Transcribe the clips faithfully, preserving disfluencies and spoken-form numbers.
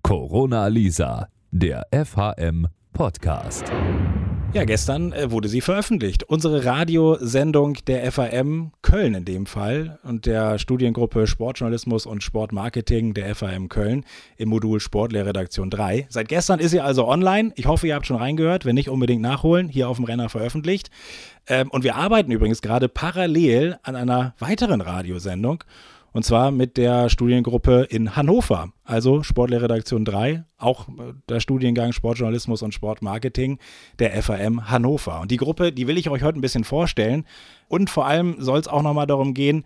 Corona Lisa, der F H M Podcast. Ja, gestern äh, wurde sie veröffentlicht. Unsere Radiosendung der F H M Köln in dem Fall und der Studiengruppe Sportjournalismus und Sportmarketing der F H M Köln im Modul Sportlehrredaktion drei. Seit gestern ist sie also online. Ich hoffe, ihr habt schon reingehört. Wenn nicht, unbedingt nachholen. Hier auf dem Renner veröffentlicht. Ähm, und wir arbeiten übrigens gerade parallel an einer weiteren Radiosendung. Und zwar mit der Studiengruppe in Hannover, also Sportlehrredaktion drei, auch der Studiengang Sportjournalismus und Sportmarketing der F H M Hannover. Und die Gruppe, die will ich euch heute ein bisschen vorstellen. Und vor allem soll es auch nochmal darum gehen,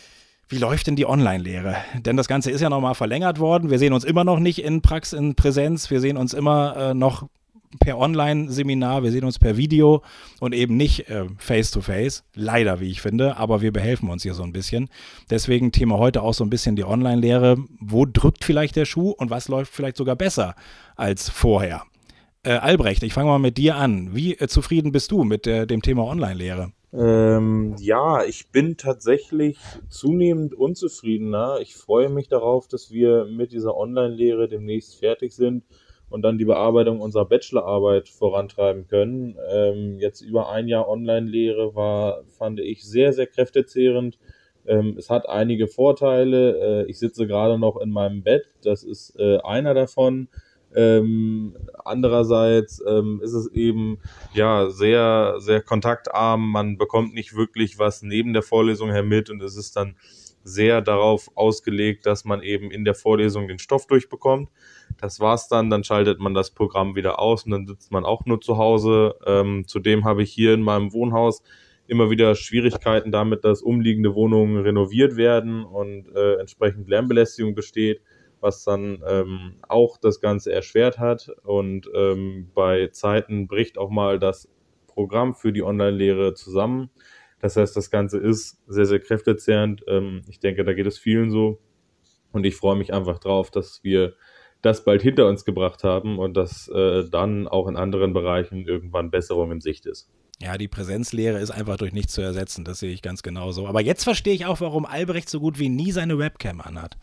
wie läuft denn die Online-Lehre? Denn das Ganze ist ja nochmal verlängert worden. Wir sehen uns immer noch nicht in Praxis, in Präsenz. Wir sehen uns immer äh, noch per Online-Seminar, wir sehen uns per Video und eben nicht äh, face-to-face, leider, wie ich finde, aber wir behelfen uns hier so ein bisschen. Deswegen Thema heute auch so ein bisschen die Online-Lehre. Wo drückt vielleicht der Schuh und was läuft vielleicht sogar besser als vorher? Äh, Albrecht, ich fange mal mit dir an. Wie äh, zufrieden bist du mit äh, dem Thema Online-Lehre? Ähm, ja, ich bin tatsächlich zunehmend unzufriedener. Ich freue mich darauf, dass wir mit dieser Online-Lehre demnächst fertig sind und dann die Bearbeitung unserer Bachelorarbeit vorantreiben können. Ähm, jetzt über ein Jahr Online-Lehre war, fand ich, sehr, sehr kräftezehrend. Ähm, es hat einige Vorteile. Äh, ich sitze gerade noch in meinem Bett, das ist äh, einer davon. Ähm, andererseits ähm, ist es eben ja sehr, sehr kontaktarm. Man bekommt nicht wirklich was neben der Vorlesung her mit und es ist dann sehr darauf ausgelegt, dass man eben in der Vorlesung den Stoff durchbekommt. Das war's dann, dann schaltet man das Programm wieder aus und dann sitzt man auch nur zu Hause. Ähm, zudem habe ich hier in meinem Wohnhaus immer wieder Schwierigkeiten damit, dass umliegende Wohnungen renoviert werden und äh, entsprechend Lärmbelästigung besteht, was dann ähm, auch das Ganze erschwert hat. Und ähm, bei Zeiten bricht auch mal das Programm für die Online-Lehre zusammen. Das heißt, das Ganze ist sehr, sehr kräftezehrend. Ähm, ich denke, da geht es vielen so. Und ich freue mich einfach drauf, dass wir das bald hinter uns gebracht haben und dass äh, dann auch in anderen Bereichen irgendwann Besserung in Sicht ist. Ja, die Präsenzlehre ist einfach durch nichts zu ersetzen. Das sehe ich ganz genauso. Aber jetzt verstehe ich auch, warum Albrecht so gut wie nie seine Webcam anhat.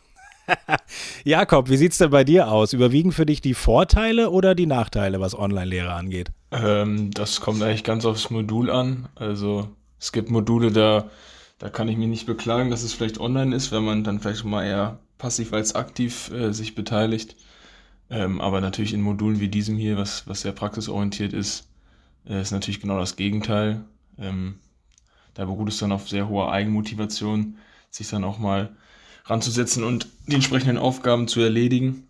Jakob, wie sieht's denn bei dir aus? Überwiegen für dich die Vorteile oder die Nachteile, was Online-Lehre angeht? Ähm, das kommt eigentlich ganz aufs Modul an. Also es gibt Module, da, da kann ich mich nicht beklagen, dass es vielleicht online ist, wenn man dann vielleicht mal eher passiv als aktiv äh, sich beteiligt. Ähm, aber natürlich in Modulen wie diesem hier, was, was sehr praxisorientiert ist, äh, ist natürlich genau das Gegenteil. Ähm, da beruht es dann auf sehr hoher Eigenmotivation, sich dann auch mal ranzusetzen und die entsprechenden Aufgaben zu erledigen.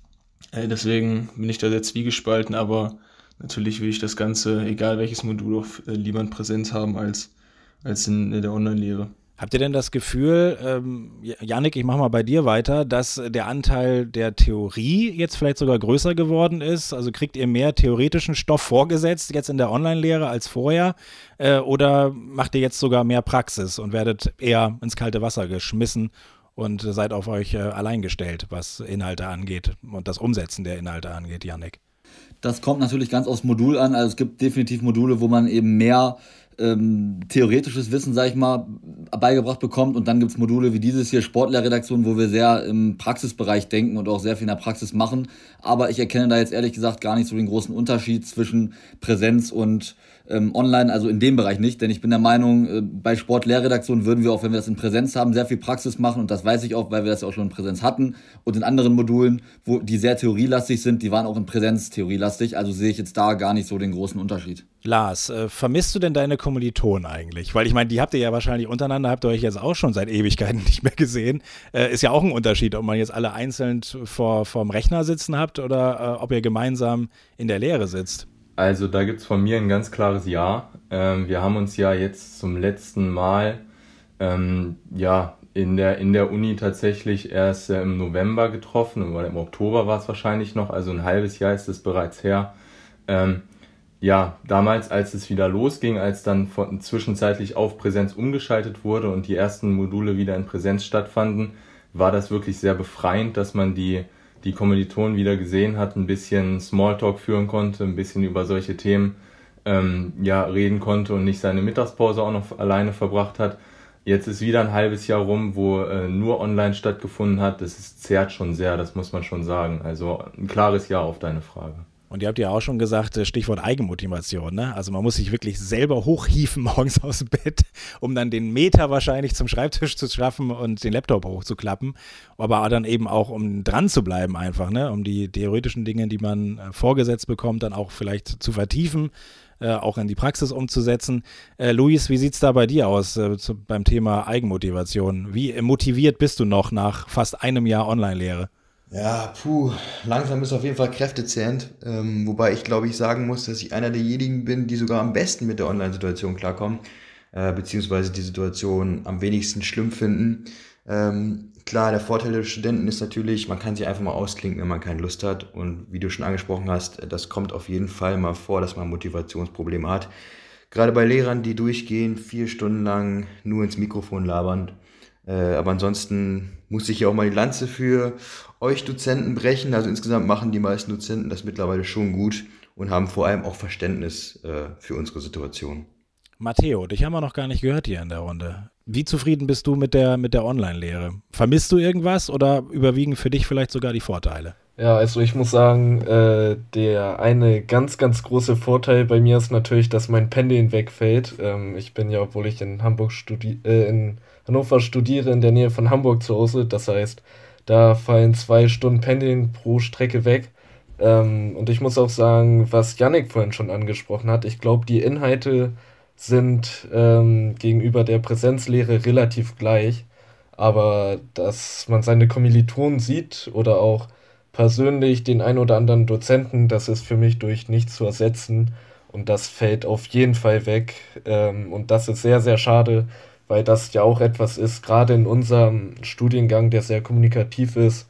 Äh, deswegen bin ich da sehr zwiegespalten, aber natürlich will ich das Ganze, egal welches Modul, auch äh, lieber in Präsenz haben als, als in äh, der Online-Lehre. Habt ihr denn das Gefühl, ähm, Yannick, ich mache mal bei dir weiter, dass der Anteil der Theorie jetzt vielleicht sogar größer geworden ist? Also kriegt ihr mehr theoretischen Stoff vorgesetzt jetzt in der Online-Lehre als vorher? Äh, oder macht ihr jetzt sogar mehr Praxis und werdet eher ins kalte Wasser geschmissen und seid auf euch äh, allein gestellt, was Inhalte angeht und das Umsetzen der Inhalte angeht, Yannick? Das kommt natürlich ganz aufs Modul an. Also es gibt definitiv Module, wo man eben mehr ähm, theoretisches Wissen, sag ich mal, beigebracht bekommt. Und dann gibt es Module wie dieses hier, Sportlehrredaktion, wo wir sehr im Praxisbereich denken und auch sehr viel in der Praxis machen. Aber ich erkenne da jetzt ehrlich gesagt gar nicht so den großen Unterschied zwischen Präsenz und ähm, Online, also in dem Bereich nicht. Denn ich bin der Meinung, äh, bei Sportlehrredaktion würden wir auch, wenn wir das in Präsenz haben, sehr viel Praxis machen. Und das weiß ich auch, weil wir das ja auch schon in Präsenz hatten. Und in anderen Modulen, wo die sehr theorielastig sind, die waren auch in Präsenz theorielastig. Also sehe ich jetzt da gar nicht so den großen Unterschied. Lars, äh, vermisst du denn deine Kommilitonen eigentlich? Weil ich meine, die habt ihr ja wahrscheinlich untereinander, habt ihr euch jetzt auch schon seit Ewigkeiten nicht mehr gesehen. Äh, ist ja auch ein Unterschied, ob man jetzt alle einzeln vor vorm Rechner sitzen habt oder äh, ob ihr gemeinsam in der Lehre sitzt. Also da gibt's von mir ein ganz klares Ja. Ähm, wir haben uns ja jetzt zum letzten Mal ähm, ja in der in der Uni tatsächlich erst äh, im November getroffen, oder im Oktober war es wahrscheinlich noch, also ein halbes Jahr ist es bereits her. Ähm, ja, damals, als es wieder losging, als dann von, zwischenzeitlich auf Präsenz umgeschaltet wurde und die ersten Module wieder in Präsenz stattfanden, war das wirklich sehr befreiend, dass man die die Kommilitonen wieder gesehen hat, ein bisschen Smalltalk führen konnte, ein bisschen über solche Themen ähm, ja reden konnte und nicht seine Mittagspause auch noch alleine verbracht hat. Jetzt ist wieder ein halbes Jahr rum, wo äh, nur online stattgefunden hat. Das ist, zehrt schon sehr, das muss man schon sagen. Also ein klares Ja auf deine Frage. Und ihr habt ja auch schon gesagt, Stichwort Eigenmotivation, ne? Also man muss sich wirklich selber hochhieven morgens aus dem Bett, um dann den Meter wahrscheinlich zum Schreibtisch zu schaffen und den Laptop hochzuklappen. Aber dann eben auch, um dran zu bleiben einfach, ne? Um die theoretischen Dinge, die man äh, vorgesetzt bekommt, dann auch vielleicht zu vertiefen, äh, auch in die Praxis umzusetzen. Äh, Luis, wie sieht's da bei dir aus äh, zu, beim Thema Eigenmotivation? Wie motiviert bist du noch nach fast einem Jahr Online-Lehre? Ja, puh, langsam ist auf jeden Fall kräftezehrend, ähm, wobei ich glaube ich sagen muss, dass ich einer derjenigen bin, die sogar am besten mit der Online-Situation klarkommen, äh, beziehungsweise die Situation am wenigsten schlimm finden. Ähm, klar, der Vorteil der Studenten ist natürlich, man kann sich einfach mal ausklinken, wenn man keine Lust hat, und wie du schon angesprochen hast, das kommt auf jeden Fall mal vor, dass man Motivationsprobleme hat. Gerade bei Lehrern, die durchgehen, vier Stunden lang nur ins Mikrofon labern. Äh, aber ansonsten muss ich ja auch mal die Lanze für euch Dozenten brechen. Also insgesamt machen die meisten Dozenten das mittlerweile schon gut und haben vor allem auch Verständnis äh, für unsere Situation. Matteo, dich haben wir noch gar nicht gehört hier in der Runde. Wie zufrieden bist du mit der, mit der Online-Lehre? Vermisst du irgendwas oder überwiegen für dich vielleicht sogar die Vorteile? Ja, also ich muss sagen, äh, der eine ganz, ganz große Vorteil bei mir ist natürlich, dass mein Pendeln wegfällt. Ähm, ich bin ja, obwohl ich in Hamburg studi- äh, in Hannover studiere, in der Nähe von Hamburg zu Hause. Das heißt, da fallen zwei Stunden Pendeln pro Strecke weg. Ähm, und ich muss auch sagen, was Yannick vorhin schon angesprochen hat, ich glaube, die Inhalte sind ähm, gegenüber der Präsenzlehre relativ gleich. Aber dass man seine Kommilitonen sieht oder auch persönlich den ein oder anderen Dozenten, das ist für mich durch nichts zu ersetzen. Und das fällt auf jeden Fall weg. Ähm, und das ist sehr, sehr schade, weil das ja auch etwas ist, gerade in unserem Studiengang, der sehr kommunikativ ist,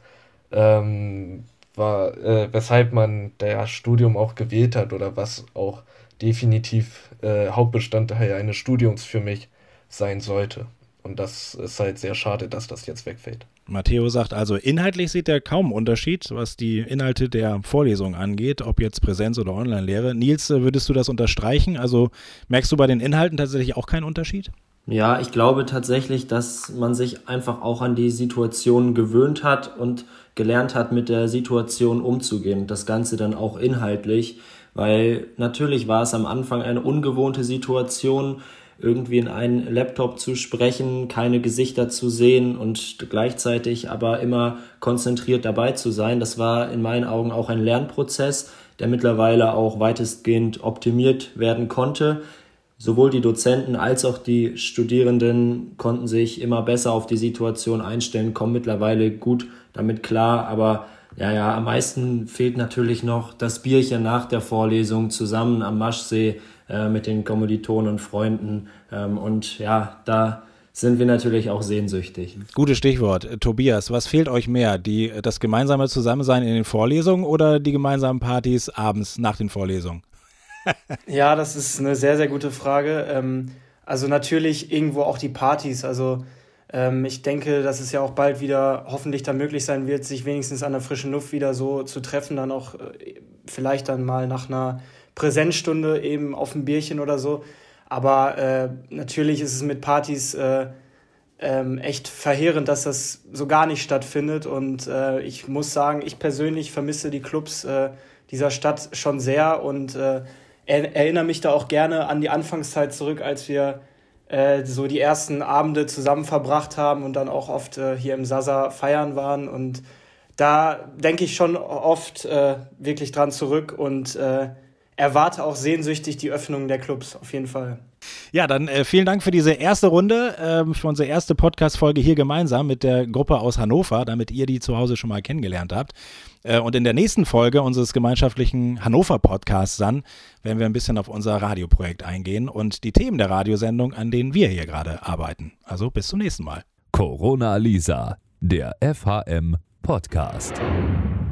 ähm, war, äh, weshalb man das Studium auch gewählt hat oder was auch definitiv äh, Hauptbestandteil eines Studiums für mich sein sollte. Und das ist halt sehr schade, dass das jetzt wegfällt. Matteo sagt also, inhaltlich sieht er kaum Unterschied, was die Inhalte der Vorlesung angeht, ob jetzt Präsenz- oder Online-Lehre. Nils, würdest du das unterstreichen? Also merkst du bei den Inhalten tatsächlich auch keinen Unterschied? Ja, ich glaube tatsächlich, dass man sich einfach auch an die Situation gewöhnt hat und gelernt hat, mit der Situation umzugehen. Das Ganze dann auch inhaltlich, weil natürlich war es am Anfang eine ungewohnte Situation, irgendwie in einen Laptop zu sprechen, keine Gesichter zu sehen und gleichzeitig aber immer konzentriert dabei zu sein. Das war in meinen Augen auch ein Lernprozess, der mittlerweile auch weitestgehend optimiert werden konnte. Sowohl die Dozenten als auch die Studierenden konnten sich immer besser auf die Situation einstellen, kommen mittlerweile gut damit klar, aber ja, ja, am meisten fehlt natürlich noch das Bierchen nach der Vorlesung zusammen am Maschsee äh, mit den Kommilitonen und Freunden. Ähm, und ja, da sind wir natürlich auch sehnsüchtig. Gutes Stichwort. Tobias, was fehlt euch mehr? Die, das gemeinsame Zusammensein in den Vorlesungen oder die gemeinsamen Partys abends nach den Vorlesungen? Ja, das ist eine sehr, sehr gute Frage. Ähm, also natürlich irgendwo auch die Partys. Also ähm, ich denke, dass es ja auch bald wieder hoffentlich dann möglich sein wird, sich wenigstens an der frischen Luft wieder so zu treffen, dann auch äh, vielleicht dann mal nach einer Präsenzstunde eben auf ein Bierchen oder so. Aber äh, natürlich ist es mit Partys äh, ähm, echt verheerend, dass das so gar nicht stattfindet. Und äh, ich muss sagen, ich persönlich vermisse die Clubs äh, dieser Stadt schon sehr und äh, er, erinnere mich da auch gerne an die Anfangszeit zurück, als wir äh, so die ersten Abende zusammen verbracht haben und dann auch oft äh, hier im Sasa feiern waren. Und da denke ich schon oft äh, wirklich dran zurück und äh, erwarte auch sehnsüchtig die Öffnung der Clubs, auf jeden Fall. Ja, dann äh, vielen Dank für diese erste Runde, äh, für unsere erste Podcast-Folge hier gemeinsam mit der Gruppe aus Hannover, damit ihr die zu Hause schon mal kennengelernt habt. Äh, und in der nächsten Folge unseres gemeinschaftlichen Hannover-Podcasts dann werden wir ein bisschen auf unser Radioprojekt eingehen und die Themen der Radiosendung, an denen wir hier gerade arbeiten. Also bis zum nächsten Mal. Corona Lisa, der F H M Podcast.